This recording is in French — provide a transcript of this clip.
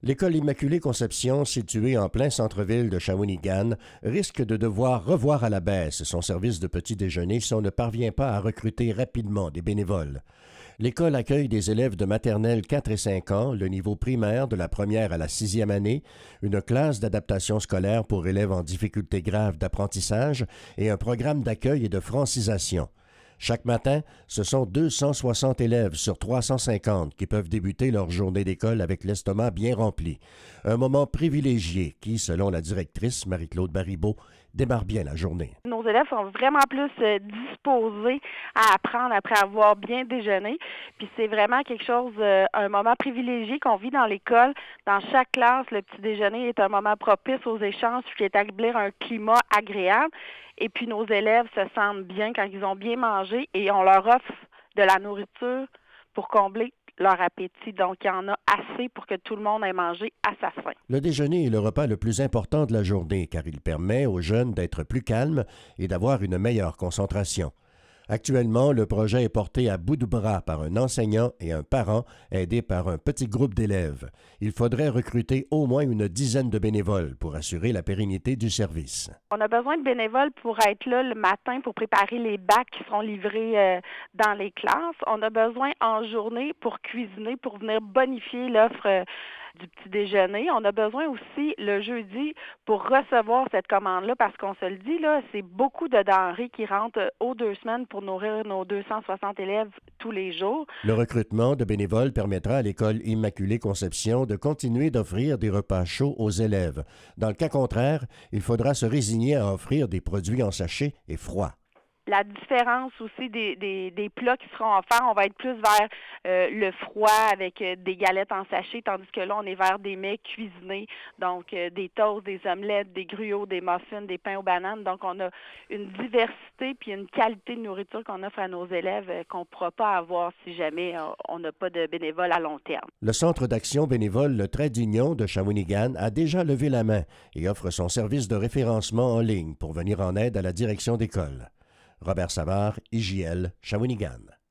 L'école Immaculée Conception, située en plein centre-ville de Shawinigan, risque de devoir revoir à la baisse son service de petit déjeuner si on ne parvient pas à recruter rapidement des bénévoles. L'école accueille des élèves de maternelle 4 et 5 ans, le niveau primaire de la première à la sixième année, une classe d'adaptation scolaire pour élèves en difficulté grave d'apprentissage et un programme d'accueil et de francisation. Chaque matin, ce sont 260 élèves sur 350 qui peuvent débuter leur journée d'école avec l'estomac bien rempli. Un moment privilégié qui, selon la directrice Marie-Claude Baribeau, démarre bien la journée. Nos élèves sont vraiment plus disposés à apprendre après avoir bien déjeuné. Puis c'est vraiment quelque chose, un moment privilégié qu'on vit dans l'école. Dans chaque classe, le petit déjeuner est un moment propice aux échanges puis établir un climat agréable. Et puis nos élèves se sentent bien quand ils ont bien mangé et on leur offre de la nourriture pour combler leur appétit. Donc, il y en a assez pour que tout le monde ait mangé à sa faim. Le déjeuner est le repas le plus important de la journée car il permet aux jeunes d'être plus calmes et d'avoir une meilleure concentration. Actuellement, le projet est porté à bout de bras par un enseignant et un parent aidés par un petit groupe d'élèves. Il faudrait recruter au moins une dizaine de bénévoles pour assurer la pérennité du service. On a besoin de bénévoles pour être là le matin pour préparer les bacs qui seront livrés dans les classes. On a besoin en journée pour cuisiner, pour venir bonifier l'offre du petit déjeuner. On a besoin aussi le jeudi pour recevoir cette commande-là parce qu'on se le dit, là, c'est beaucoup de denrées qui rentrent aux 2 semaines pour nourrir nos 260 élèves tous les jours. Le recrutement de bénévoles permettra à l'École Immaculée Conception de continuer d'offrir des repas chauds aux élèves. Dans le cas contraire, il faudra se résigner à offrir des produits en sachet et froids. La différence aussi des plats qui seront offerts, on va être plus vers le froid avec des galettes en sachet, tandis que là, on est vers des mets cuisinés, donc des toasts, des omelettes, des gruots, des muffins, des pains aux bananes. Donc, on a une diversité puis une qualité de nourriture qu'on offre à nos élèves qu'on ne pourra pas avoir si jamais on n'a pas de bénévoles à long terme. Le Centre d'action bénévole Le Trait d'Union de Shawinigan a déjà levé la main et offre son service de référencement en ligne pour venir en aide à la direction d'école. Robert Savard, IJL, Shawinigan.